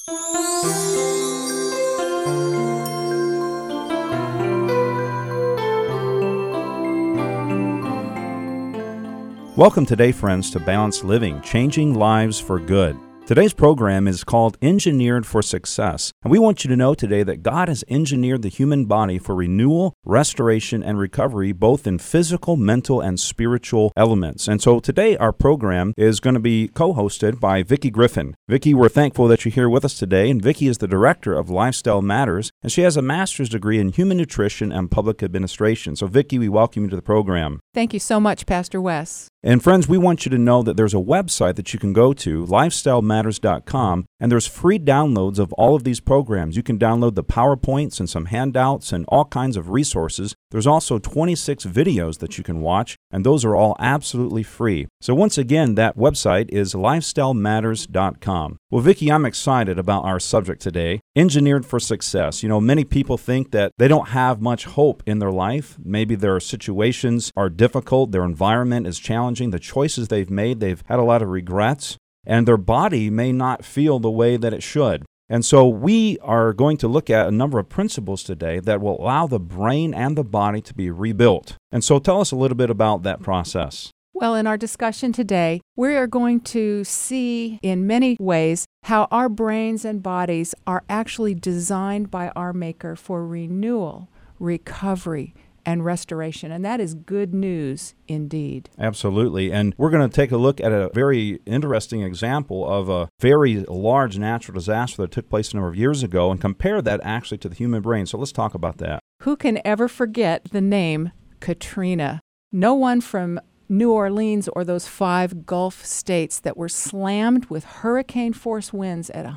Welcome today, friends, to Balanced Living, Changing Lives for Good. Today's program is called Engineered for Success, and we want you to know today that God has engineered the human body for renewal, restoration, and recovery, both in physical, mental, and spiritual elements. And so today our program is going to be co-hosted by Vicki Griffin. Vicki, we're thankful that you're here with us today, and Vicki is the director of Lifestyle Matters, and she has a master's degree in human nutrition and public administration. So Vicki, we welcome you to the program. Thank you so much, Pastor Wes. And friends, we want you to know that there's a website that you can go to, lifestylematters.com, and there's free downloads of all of these programs. You can download the PowerPoints and some handouts and all kinds of resources. There's also 26 videos that you can watch, and those are all absolutely free. So once again, that website is lifestylematters.com. Well, Vicki, I'm excited about our subject today, Engineered for Success. You know, many people think that they don't have much hope in their life. Maybe their situations are difficult, their environment is challenging, the choices they've made, they've had a lot of regrets, and their body may not feel the way that it should. And so we are going to look at a number of principles today that will allow the brain and the body to be rebuilt. And so tell us a little bit about that process. Well, in our discussion today, we are going to see in many ways how our brains and bodies are actually designed by our Maker for renewal, recovery, and restoration. And that is good news indeed. Absolutely. And we're going to take a look at a very interesting example of a very large natural disaster that took place a number of years ago and compare that actually to the human brain. So let's talk about that. Who can ever forget the name Katrina? No one from New Orleans or those 5 Gulf states that were slammed with hurricane force winds at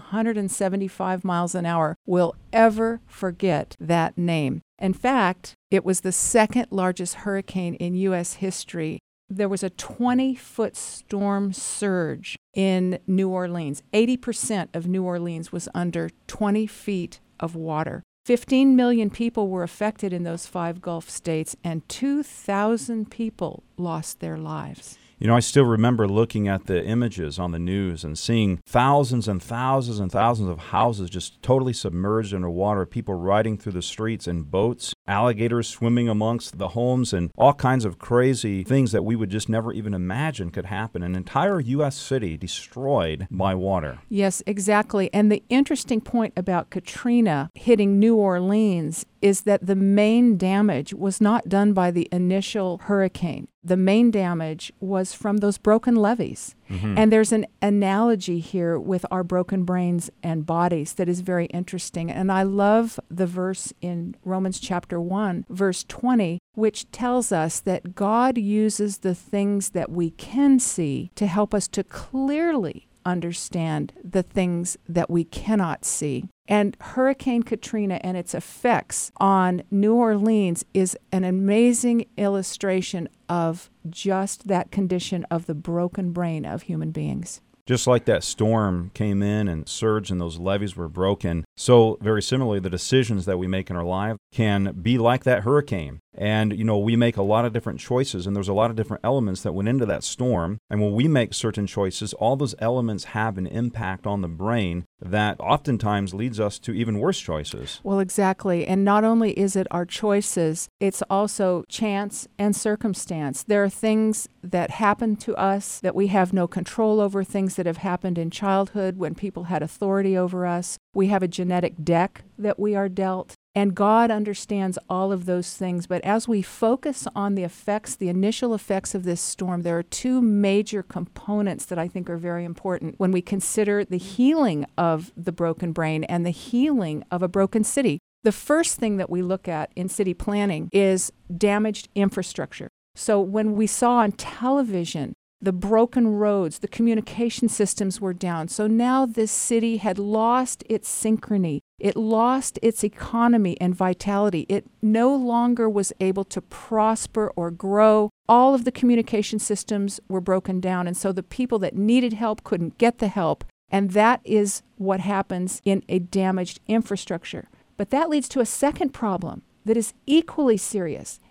175 miles an hour will ever forget that name. In fact, it was the second largest hurricane in U.S. history. There was a 20-foot storm surge in New Orleans. 80% of New Orleans was under 20 feet of water. 15 million people were affected in those 5 Gulf states, and 2,000 people lost their lives. You know, I still remember looking at the images on the news and seeing thousands and thousands and thousands of houses just totally submerged underwater, people riding through the streets in boats, alligators swimming amongst the homes, and all kinds of crazy things that we would just never even imagine could happen. An entire U.S. city destroyed by water. Yes, exactly. And the interesting point about Katrina hitting New Orleans is that the main damage was not done by the initial hurricane. The main damage was from those broken levees. Mm-hmm. And there's an analogy here with our broken brains and bodies that is very interesting. And I love the verse in Romans chapter 1, verse 20, which tells us that God uses the things that we can see to help us to clearly understand the things that we cannot see. And Hurricane Katrina and its effects on New Orleans is an amazing illustration of just that condition of the broken brain of human beings. Just like that storm came in and surged and those levees were broken, so very similarly, the decisions that we make in our life can be like that hurricane. And, you know, we make a lot of different choices, and there's a lot of different elements that went into that storm. And when we make certain choices, all those elements have an impact on the brain that oftentimes leads us to even worse choices. Well, exactly. And not only is it our choices, it's also chance and circumstance. There are things that happen to us that we have no control over, things that have happened in childhood when people had authority over us. We have a genetic deck that we are dealt. And God understands all of those things. But as we focus on the effects, the initial effects of this storm, there are 2 major components that I think are very important when we consider the healing of the broken brain and the healing of a broken city. The first thing that we look at in city planning is damaged infrastructure. So when we saw on television the broken roads, the communication systems were down. So now this city had lost its synchrony. It lost its economy and vitality. It no longer was able to prosper or grow. All of the communication systems were broken down. And so the people that needed help couldn't get the help. And that is what happens in a damaged infrastructure. But that leads to a second problem that is equally serious.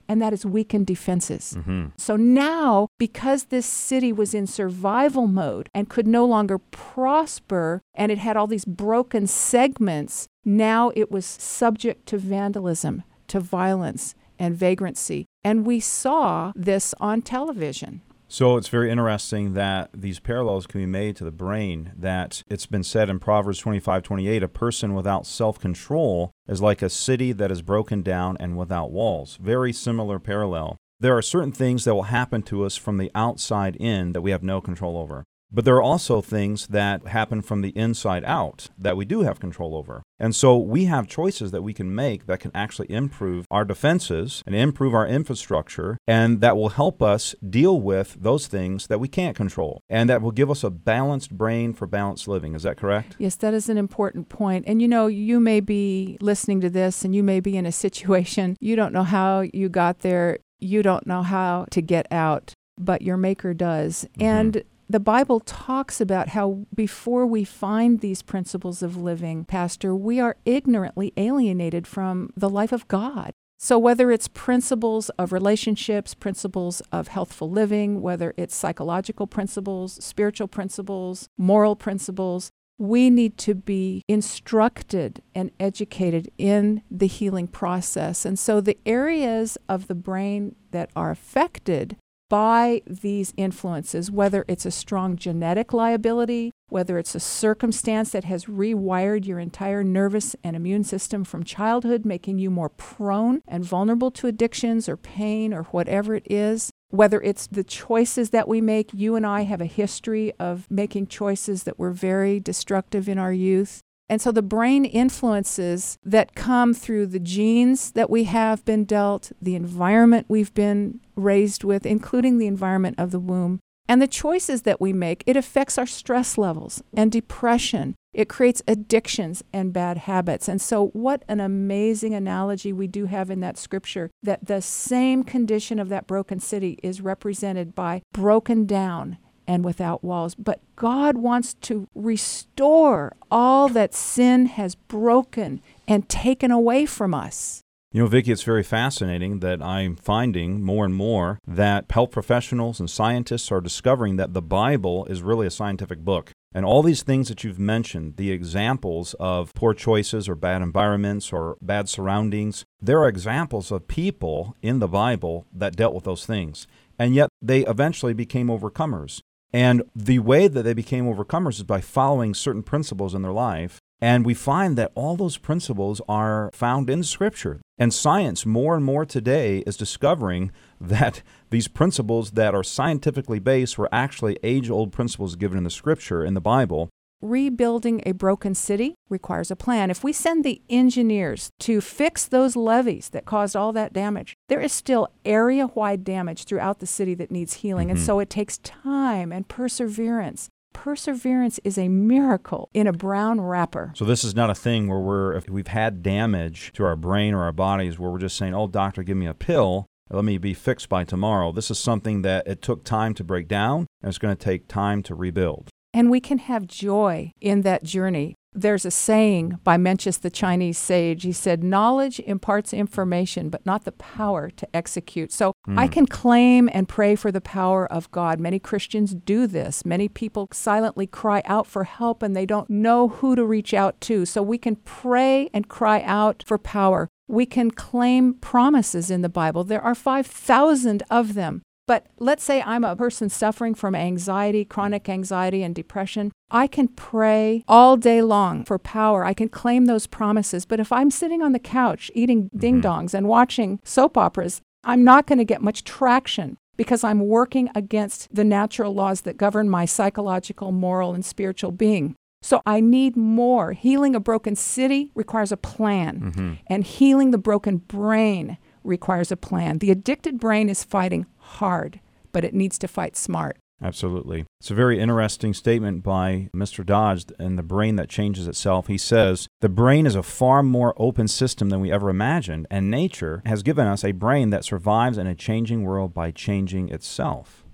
and that is weakened defenses. Mm-hmm. So now, because this city was in survival mode and could no longer prosper, and it had all these broken segments, now it was subject to vandalism, to violence, and vagrancy. And we saw this on television. So it's very interesting that these parallels can be made to the brain, that it's been said in Proverbs 25:28, a person without self-control is like a city that is broken down and without walls. Very similar parallel. There are certain things that will happen to us from the outside in that we have no control over. But there are also things that happen from the inside out that we do have control over. And so we have choices that we can make that can actually improve our defenses and improve our infrastructure, and that will help us deal with those things that we can't control, and that will give us a balanced brain for balanced living. Is that correct? Yes, that is an important point. And you may be listening to this and you may be in a situation, you don't know how you got there, you don't know how to get out, but your Maker does. Mm-hmm. And the Bible talks about how before we find these principles of living, Pastor, we are ignorantly alienated from the life of God. So whether it's principles of relationships, principles of healthful living, whether it's psychological principles, spiritual principles, moral principles, we need to be instructed and educated in the healing process. And so the areas of the brain that are affected by these influences, whether it's a strong genetic liability, whether it's a circumstance that has rewired your entire nervous and immune system from childhood, making you more prone and vulnerable to addictions or pain or whatever it is, whether it's the choices that we make. You and I have a history of making choices that were very destructive in our youth. And so the brain influences that come through the genes that we have been dealt, the environment we've been raised with, including the environment of the womb, and the choices that we make, it affects our stress levels and depression. It creates addictions and bad habits. And so what an amazing analogy we do have in that scripture, that the same condition of that broken city is represented by broken down and without walls. But God wants to restore all that sin has broken and taken away from us. You know, Vicki, it's very fascinating that I'm finding more and more that health professionals and scientists are discovering that the Bible is really a scientific book. And all these things that you've mentioned, the examples of poor choices or bad environments or bad surroundings, there are examples of people in the Bible that dealt with those things. And yet they eventually became overcomers. And the way that they became overcomers is by following certain principles in their life. And we find that all those principles are found in Scripture. And science, more and more today, is discovering that these principles that are scientifically based were actually age-old principles given in the Scripture, in the Bible. Rebuilding a broken city requires a plan. If we send the engineers to fix those levees that caused all that damage, there is still area-wide damage throughout the city that needs healing. And so it takes time and perseverance. Perseverance is a miracle in a brown wrapper. So this is not a thing where if we've had damage to our brain or our bodies where we're just saying, oh, doctor, give me a pill, let me be fixed by tomorrow. This is something that it took time to break down, and it's going to take time to rebuild. And we can have joy in that journey. There's a saying by Mencius, the Chinese sage. He said, knowledge imparts information, but not the power to execute. So I can claim and pray for the power of God. Many Christians do this. Many people silently cry out for help, and they don't know who to reach out to. So we can pray and cry out for power. We can claim promises in the Bible. There are 5,000 of them. But let's say I'm a person suffering from anxiety, chronic anxiety and depression. I can pray all day long for power. I can claim those promises. But if I'm sitting on the couch eating ding-dongs and watching soap operas, I'm not going to get much traction because I'm working against the natural laws that govern my psychological, moral, and spiritual being. So I need more. Healing a broken city requires a plan. And healing the broken brain requires a plan. The addicted brain is fighting hard, but it needs to fight smart. Absolutely. It's a very interesting statement by Mr. Dodge in The Brain That Changes Itself. He says, the brain is a far more open system than we ever imagined, and nature has given us a brain that survives in a changing world by changing itself.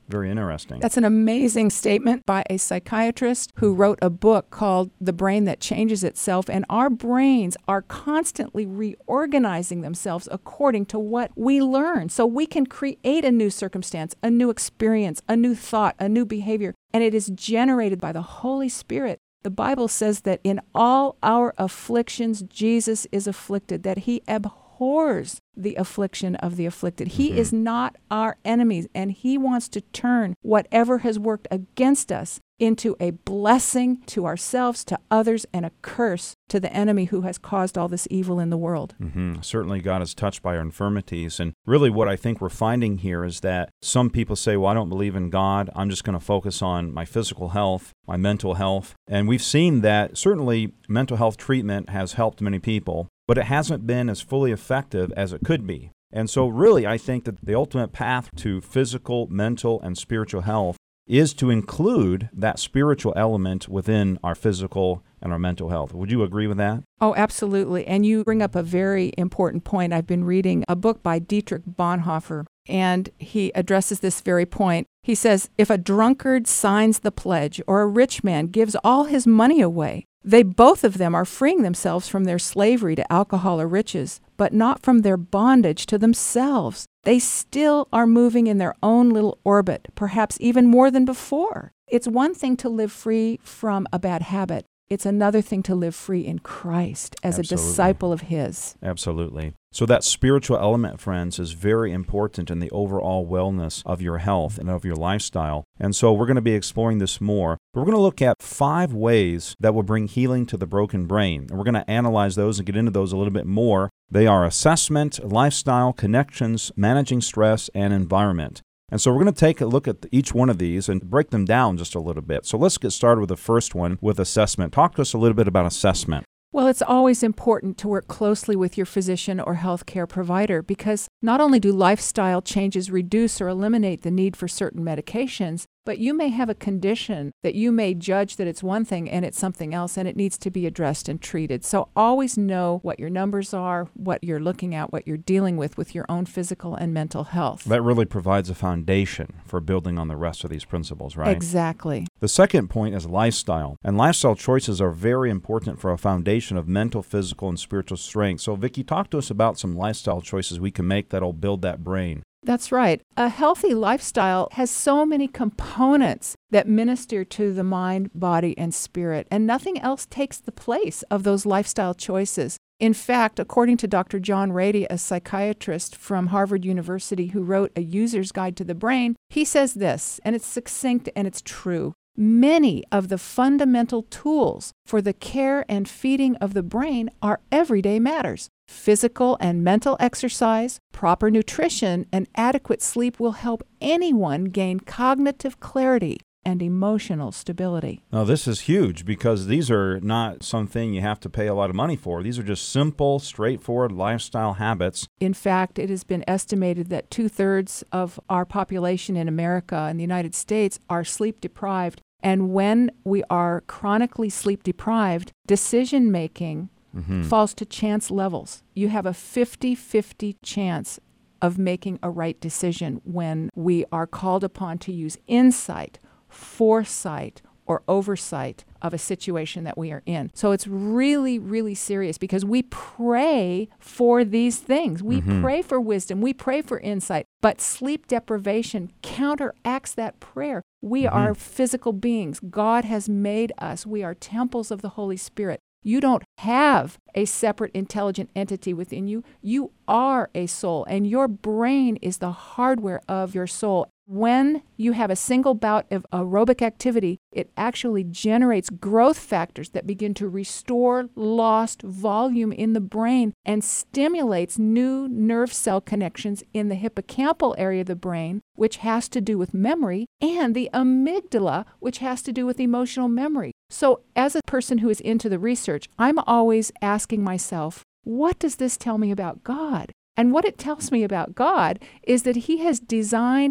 Very interesting. That's an amazing statement by a psychiatrist who wrote a book called The Brain That Changes Itself. And our brains are constantly reorganizing themselves according to what we learn. So we can create a new circumstance, a new experience, a new thought, a new behavior. And it is generated by the Holy Spirit. The Bible says that in all our afflictions, Jesus is afflicted, that he abhors the affliction of the afflicted. He is not our enemy, and he wants to turn whatever has worked against us into a blessing to ourselves, to others, and a curse to the enemy who has caused all this evil in the world. Certainly God is touched by our infirmities. And really what I think we're finding here is that some people say, well, I don't believe in God. I'm just going to focus on my physical health, my mental health. And we've seen that certainly mental health treatment has helped many people, but it hasn't been as fully effective as it could be. And so really, I think that the ultimate path to physical, mental, and spiritual health is to include that spiritual element within our physical and our mental health. Would you agree with that? Oh, absolutely. And you bring up a very important point. I've been reading a book by Dietrich Bonhoeffer, and he addresses this very point. He says, if a drunkard signs the pledge or a rich man gives all his money away, they both of them are freeing themselves from their slavery to alcohol or riches, but not from their bondage to themselves. They still are moving in their own little orbit, perhaps even more than before. It's one thing to live free from a bad habit. It's another thing to live free in Christ as Absolutely. a disciple of his. Absolutely. So that spiritual element, friends, is very important in the overall wellness of your health and of your lifestyle. And so we're going to be exploring this more. But we're going to look at 5 ways that will bring healing to the broken brain. And we're going to analyze those and get into those a little bit more. They are assessment, lifestyle, connections, managing stress, and environment. And so we're going to take a look at each one of these and break them down just a little bit. So let's get started with the first one, with assessment. Talk to us a little bit about assessment. Well, it's always important to work closely with your physician or healthcare provider because not only do lifestyle changes reduce or eliminate the need for certain medications, but you may have a condition that you may judge that it's one thing and it's something else and it needs to be addressed and treated. So always know what your numbers are, what you're looking at, what you're dealing with your own physical and mental health. That really provides a foundation for building on the rest of these principles, right? Exactly. The second point is lifestyle. And lifestyle choices are very important for a foundation of mental, physical, and spiritual strength. So, Vicki, talk to us about some lifestyle choices we can make that'll build that brain. That's right. A healthy lifestyle has so many components that minister to the mind, body, and spirit, and nothing else takes the place of those lifestyle choices. In fact, according to Dr. John Ratey, a psychiatrist from Harvard University who wrote A User's Guide to the Brain, he says this, and it's succinct and it's true. Many of the fundamental tools for the care and feeding of the brain are everyday matters. Physical and mental exercise, proper nutrition, and adequate sleep will help anyone gain cognitive clarity and emotional stability. Now, this is huge because these are not something you have to pay a lot of money for. These are just simple, straightforward lifestyle habits. In fact, it has been estimated that 2/3 of our population in America and the United States are sleep deprived. And when we are chronically sleep deprived, decision-making falls to chance levels. You have a 50-50 chance of making a right decision when we are called upon to use insight, foresight, or oversight of a situation that we are in. So it's really, really serious because we pray for these things. We pray for wisdom. We pray for insight. But sleep deprivation counteracts that prayer. We are physical beings. God has made us. We are temples of the Holy Spirit. You don't have a separate intelligent entity within you. You are a soul, and your brain is the hardware of your soul. When you have a single bout of aerobic activity, it actually generates growth factors that begin to restore lost volume in the brain and stimulates new nerve cell connections in the hippocampal area of the brain, which has to do with memory, and the amygdala, which has to do with emotional memory. So as a person who is into the research, I'm always asking myself, what does this tell me about God? And what it tells me about God is that He has designed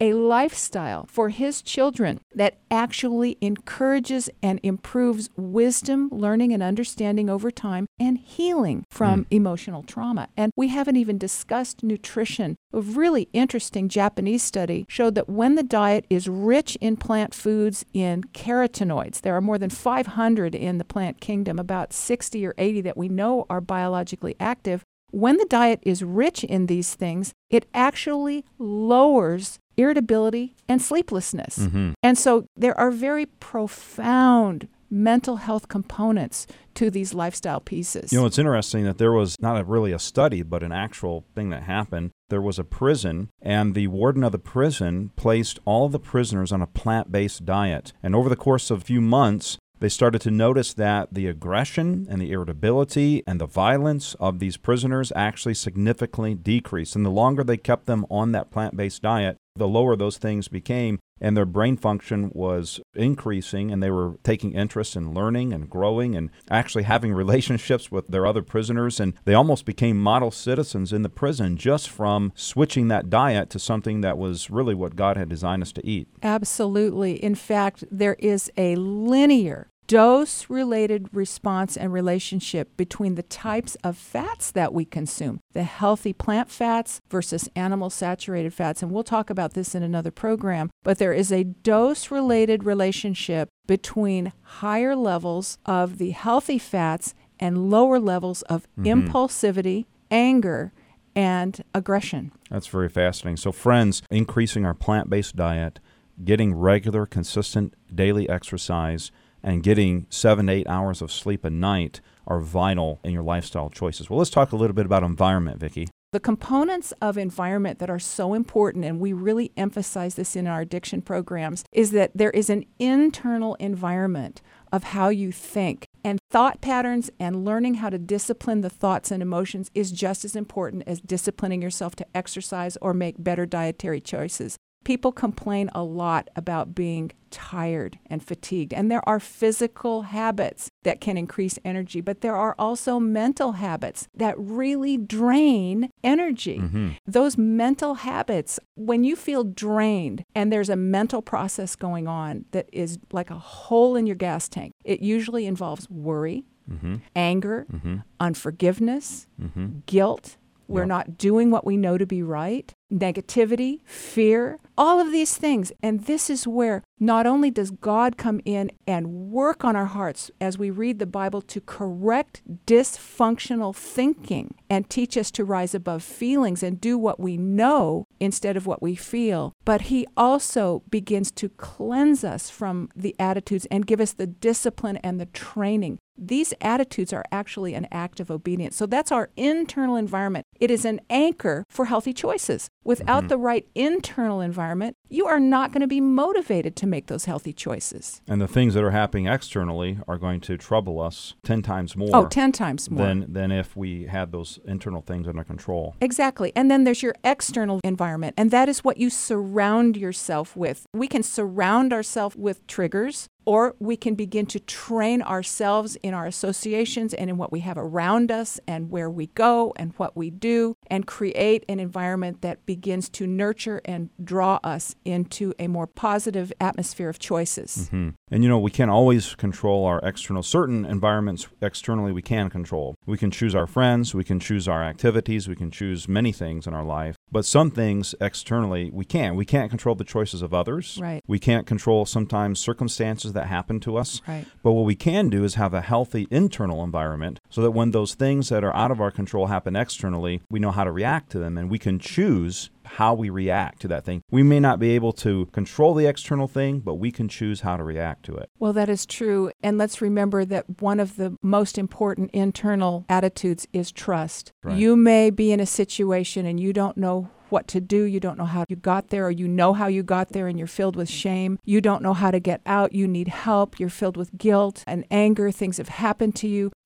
a lifestyle for his children that actually encourages and improves wisdom, learning, and understanding over time, and healing from emotional trauma. And we haven't even discussed nutrition. A really interesting Japanese study showed that when the diet is rich in plant foods, in carotenoids, there are more than 500 in the plant kingdom, about 60 or 80 that we know are biologically active. When the diet is rich in these things, it actually lowers irritability and sleeplessness. And so there are very profound mental health components to these lifestyle pieces. You know, it's interesting that there was not really a study, but an actual thing that happened. There was a prison, and the warden of the prison placed all of the prisoners on a plant-based diet. And over the course of a few months, they started to notice that the aggression and the irritability and the violence of these prisoners actually significantly decreased. And the longer they kept them on that plant-based diet, the lower those things became, and their brain function was increasing, and they were taking interest in learning and growing and actually having relationships with their other prisoners, and they almost became model citizens in the prison just from switching that diet to something that was really what God had designed us to eat. Absolutely. In fact, there is a linear dose-related response and relationship between the types of fats that we consume, the healthy plant fats versus animal-saturated fats. And we'll talk about this in another program, but there is a dose-related relationship between higher levels of the healthy fats and lower levels of impulsivity, anger, and aggression. That's very fascinating. So friends, increasing our plant-based diet, getting regular, consistent daily exercise, and getting 7 to 8 hours of sleep a night are vital in your lifestyle choices. Well, let's talk a little bit about environment, Vicki. The components of environment that are so important, and we really emphasize this in our addiction programs, is that there is an internal environment of how you think. And thought patterns and learning how to discipline the thoughts and emotions is just as important as disciplining yourself to exercise or make better dietary choices. People complain a lot about being tired and fatigued, and there are physical habits that can increase energy, but there are also mental habits that really drain energy. Those mental habits, when you feel drained and there's a mental process going on that is like a hole in your gas tank, it usually involves worry, anger, unforgiveness, guilt. We're not doing what we know to be right, negativity, fear, all of these things. And this is where not only does God come in and work on our hearts as we read the Bible to correct dysfunctional thinking and teach us to rise above feelings and do what we know instead of what we feel, but He also begins to cleanse us from the attitudes and give us the discipline and the training. These attitudes are actually an act of obedience. So that's our internal environment. It is an anchor for healthy choices. Without the right internal environment, you are not going to be motivated to make those healthy choices. And the things that are happening externally are going to trouble us 10 times more. Oh, 10 times more. Than if we had those internal things under control. Exactly. And then there's your external environment, and that is what you surround yourself with. We can surround ourselves with triggers, or we can begin to train ourselves in our associations and in what we have around us and where we go and what we do, and create an environment that begins to nurture and draw us into a more positive atmosphere of choices. And you know, we can't always control our external. Certain environments externally we can control. We can choose our friends, we can choose our activities, we can choose many things in our life. But some things externally we can't. We can't control the choices of others. Right. We can't control sometimes circumstances that happen to us. Right. But what we can do is have a healthy internal environment so that when those things that are out of our control happen externally, we know how to react to them, and we can choose how we react to that thing. We may not be able to control the external thing, but we can choose how to react to it. Well, that is true. And let's remember that one of the most important internal attitudes is trust. Right. You may be in a situation and you don't know what to do. You don't know how you got there, or you know how you got there and you're filled with shame. You don't know how to get out. You need help. You're filled with guilt and anger. Things have happened to you.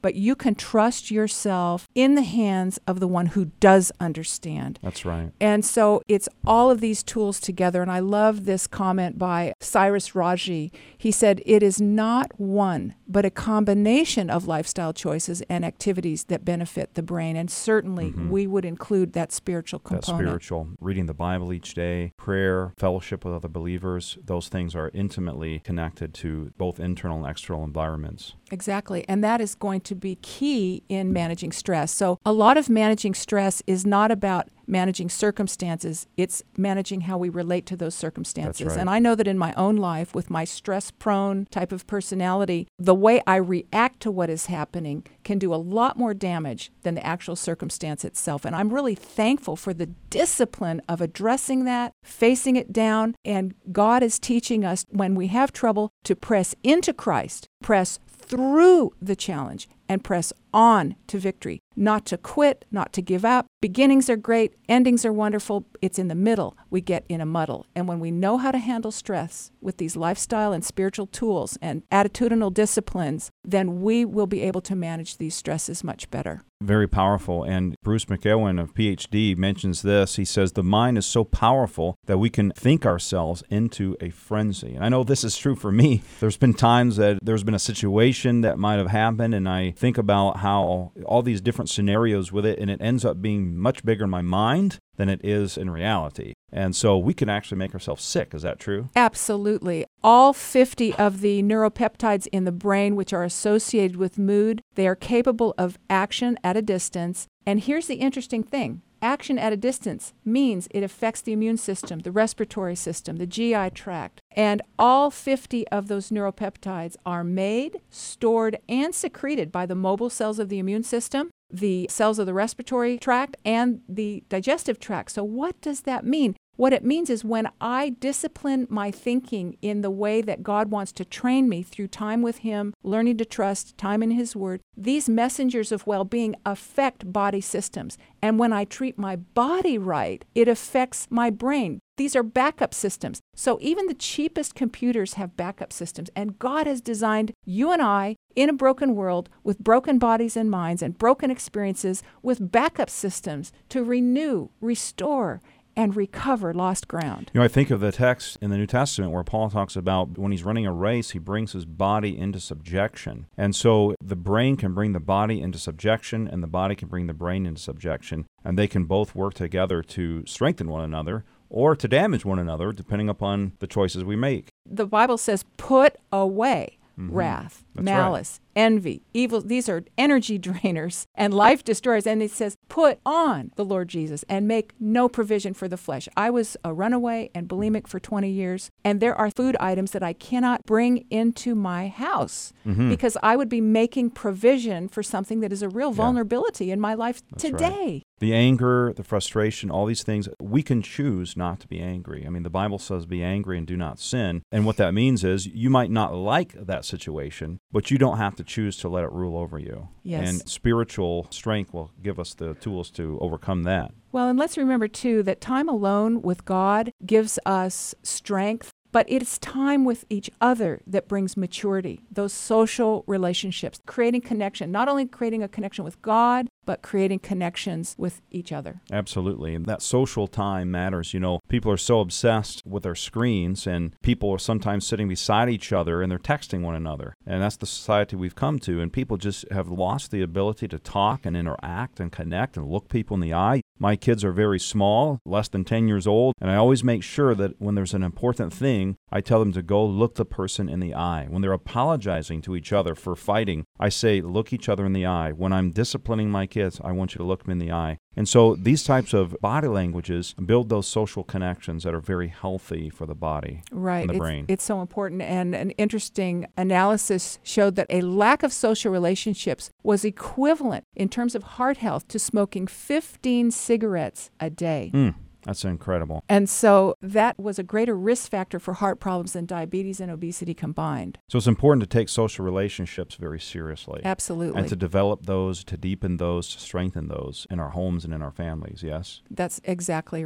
but you can trust yourself in the hands of the one who does understand. That's right. And so it's all of these tools together. And I love this comment by Cyrus Raji. He said, "It is not one, but a combination of lifestyle choices and activities that benefit the brain." And certainly we would include that spiritual component. That spiritual, reading the Bible each day, prayer, fellowship with other believers, those things are intimately connected to both internal and external environments. Exactly. And that is going to be key in managing stress. So a lot of managing stress is not about managing circumstances. It's managing how we relate to those circumstances. That's right. And I know that in my own life, with my stress-prone type of personality, the way I react to what is happening can do a lot more damage than the actual circumstance itself. And I'm really thankful for the discipline of addressing that, facing it down. And God is teaching us, when we have trouble, to press into Christ, press through the challenge, and press on to victory. Not to quit, not to give up. Beginnings are great, endings are wonderful. It's in the middle we get in a muddle. And when we know how to handle stress with these lifestyle and spiritual tools and attitudinal disciplines, then we will be able to manage these stresses much better. Very powerful. And Bruce McEwen, of PhD, mentions this. He says, the mind is so powerful that we can think ourselves into a frenzy. And I know this is true for me. There's been times that there's been a situation that might have happened, and I think about how all these different scenarios with it, and it ends up being much bigger in my mind than it is in reality. And so we can actually make ourselves sick. Is that true? Absolutely. All 50 of the neuropeptides in the brain, which are associated with mood, they are capable of action at a distance. And here's the interesting thing. Action at a distance means it affects the immune system, the respiratory system, the GI tract. And all 50 of those neuropeptides are made, stored, and secreted by the mobile cells of the immune system, the cells of the respiratory tract, and the digestive tract. So what does that mean? What it means is when I discipline my thinking in the way that God wants to train me through time with Him, learning to trust, time in His Word, these messengers of well-being affect body systems. And when I treat my body right, it affects my brain. These are backup systems. So even the cheapest computers have backup systems. And God has designed you and I in a broken world with broken bodies and minds and broken experiences with backup systems to renew, restore, and recover lost ground. You know, I think of the text in the New Testament where Paul talks about when he's running a race, he brings his body into subjection. And so the brain can bring the body into subjection, and the body can bring the brain into subjection. And they can both work together to strengthen one another or to damage one another, depending upon the choices we make. The Bible says, put away wrath, That's malice, envy, evil. These are energy drainers and life destroyers. And it says, put on the Lord Jesus and make no provision for the flesh. I was a runaway and bulimic for 20 years, and there are food items that I cannot bring into my house because I would be making provision for something that is a real vulnerability in my life today. Right. The anger, the frustration, all these things, we can choose not to be angry. I mean, the Bible says be angry and do not sin. And what that means is you might not like that situation, but you don't have to choose to let it rule over you. Yes. And spiritual strength will give us the tools to overcome that. Well, and let's remember, too, that time alone with God gives us strength, but it's time with each other that brings maturity, those social relationships, creating connection, not only creating a connection with God, but creating connections with each other. Absolutely. And that social time matters. You know, people are so obsessed with their screens, and people are sometimes sitting beside each other and they're texting one another. And that's the society we've come to. And people just have lost the ability to talk and interact and connect and look people in the eye. My kids are very small, less than 10 years old, and I always make sure that when there's an important thing, I tell them to go look the person in the eye. When they're apologizing to each other for fighting, I say, look each other in the eye. When I'm disciplining my kids, I want you to look them in the eye. And so these types of body languages build those social connections that are very healthy for the body and the brain. It's so important. And an interesting analysis showed that a lack of social relationships was equivalent in terms of heart health to smoking 15 cigarettes a day. That's incredible. And so that was a greater risk factor for heart problems than diabetes and obesity combined. So it's important to take social relationships very seriously. Absolutely. And to develop those, to deepen those, to strengthen those in our homes and in our families, yes? That's exactly right.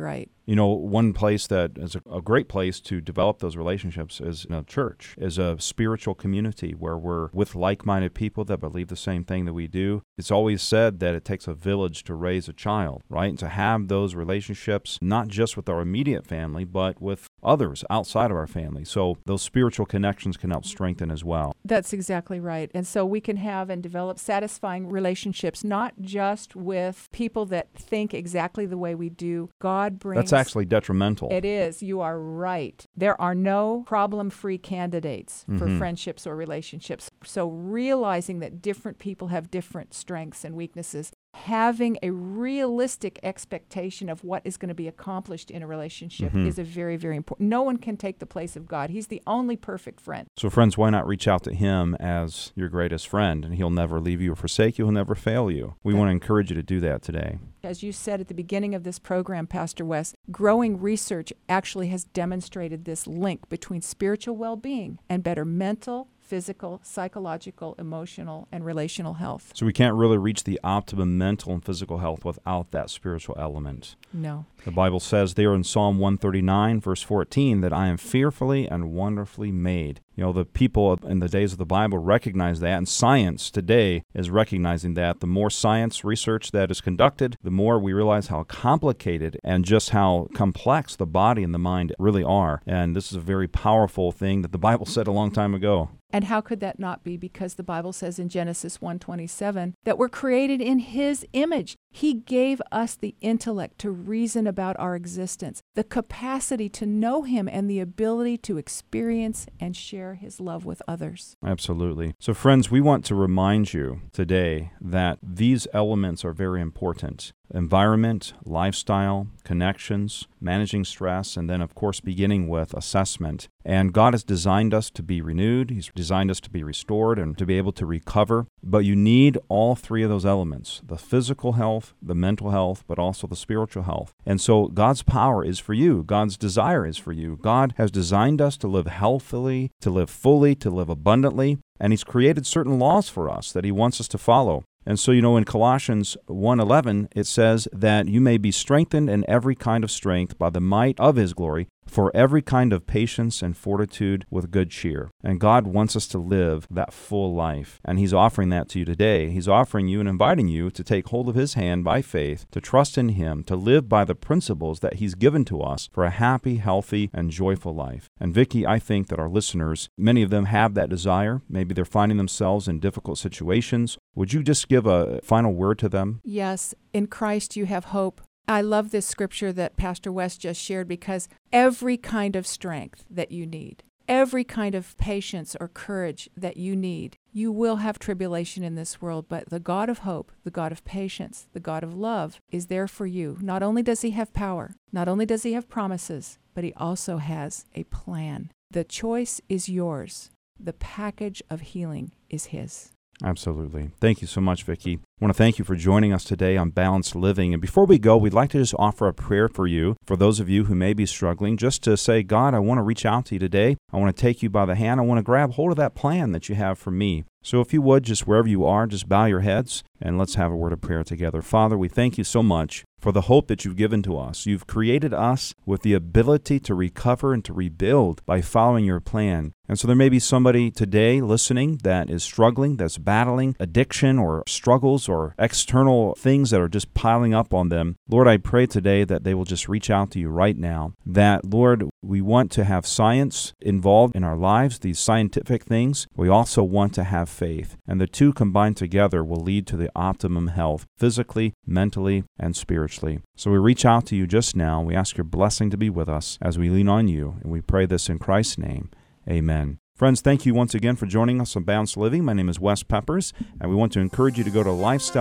One place that is a great place to develop those relationships is in a church, is a spiritual community where we're with like-minded people that believe the same thing that we do. It's always said that it takes a village to raise a child, right? And to have those relationships, not just with our immediate family, but with others outside of our family. So those spiritual connections can help strengthen as well. That's exactly right. And so we can have and develop satisfying relationships, not just with people that think exactly the way we do. God brings... That's actually detrimental. It is. You are right. There are no problem-free candidates for friendships or relationships. So realizing that different people have different strengths and weaknesses, having a realistic expectation of what is going to be accomplished in a relationship is a very, very important. No one can take the place of God. He's the only perfect friend. So friends, why not reach out to Him as your greatest friend, and He'll never leave you or forsake you. He'll never fail you. We want to encourage you to do that today. As you said at the beginning of this program, Pastor Wes, growing research actually has demonstrated this link between spiritual well-being and better mental, physical, psychological, emotional, and relational health. So we can't really reach the optimum mental and physical health without that spiritual element. No. The Bible says there in Psalm 139, verse 14, that I am fearfully and wonderfully made. The people in the days of the Bible recognize that, and science today is recognizing that. The more science research that is conducted, the more we realize how complicated and just how complex the body and the mind really are. And this is a very powerful thing that the Bible said a long time ago. And how could that not be? Because the Bible says in Genesis 1:27 that we're created in His image. He gave us the intellect to reason about our existence, the capacity to know Him, and the ability to experience and share His love with others. Absolutely. So friends, we want to remind you today that these elements are very important. Environment, lifestyle, connections, managing stress, and then, of course, beginning with assessment. And God has designed us to be renewed. He's designed us to be restored and to be able to recover. But you need all three of those elements, the physical health, the mental health, but also the spiritual health. And so God's power is for you. God's desire is for you. God has designed us to live healthily, to live fully, to live abundantly. And He's created certain laws for us that He wants us to follow. And so, in Colossians 1:11, it says that you may be strengthened in every kind of strength by the might of His glory, for every kind of patience and fortitude with good cheer. And God wants us to live that full life. And He's offering that to you today. He's offering you and inviting you to take hold of His hand by faith, to trust in Him, to live by the principles that He's given to us for a happy, healthy, and joyful life. And Vicki, I think that our listeners, many of them have that desire. Maybe they're finding themselves in difficult situations. Would you just give a final word to them? Yes, in Christ you have hope. I love this scripture that Pastor West just shared because every kind of strength that you need, every kind of patience or courage that you need, you will have tribulation in this world, but the God of hope, the God of patience, the God of love is there for you. Not only does He have power, not only does He have promises, but He also has a plan. The choice is yours. The package of healing is His. Absolutely. Thank you so much, Vicki. I want to thank you for joining us today on Balanced Living. And before we go, we'd like to just offer a prayer for you, for those of you who may be struggling, just to say, God, I want to reach out to you today. I want to take you by the hand. I want to grab hold of that plan that you have for me. So if you would, just wherever you are, just bow your heads and let's have a word of prayer together. Father, we thank you so much for the hope that you've given to us. You've created us with the ability to recover and to rebuild by following your plan. And so there may be somebody today listening that is struggling, that's battling addiction or struggles or external things that are just piling up on them. Lord, I pray today that they will just reach out to you right now. That, Lord, we want to have science involved in our lives, these scientific things. We also want to have faith. And the two combined together will lead to the optimum health, physically, mentally, and spiritually. So we reach out to you just now. We ask your blessing to be with us as we lean on you. And we pray this in Christ's name. Amen. Friends, thank you once again for joining us on Balanced Living. My name is Wes Peppers, and we want to encourage you to go to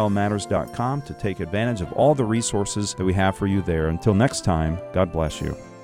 lifestylematters.com to take advantage of all the resources that we have for you there. Until next time, God bless you.